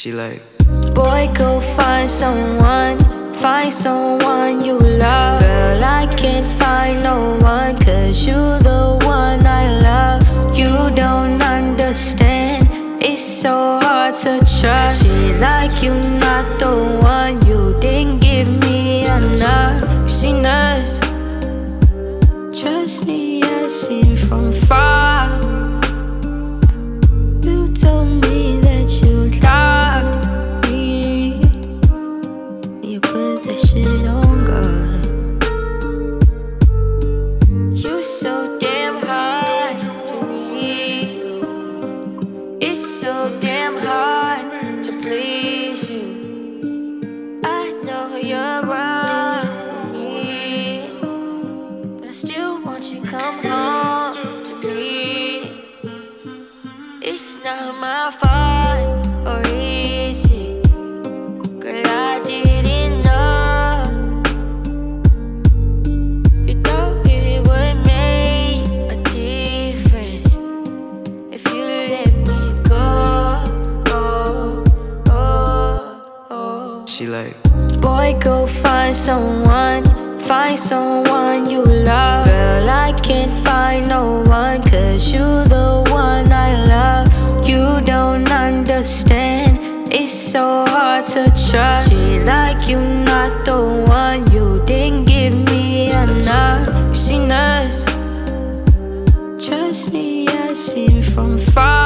She like, boy, go find someone you love. Girl, I can't find no one, 'cause you the one I love. You don't understand, it's so hard to trust. She like you not the one, you didn't give me enough. You seen us, trust me, I've seen from far. You told me that you loved me, you put that shit on God. You so damn hard to read, it's so damn hard to please you. I know you're wrong for me, but I still want you to come home to me. It's not my fault or easy, girl, I didn't know. You thought it would make a difference if you let me go, oh, oh, oh. she like, Boy, go find someone you love. Girl, I can't find no one, 'cause you the one I love. You don't understand, it's so hard to trust. She like you not the one, you didn't give me enough. You seen us, trust me, I've seen from far.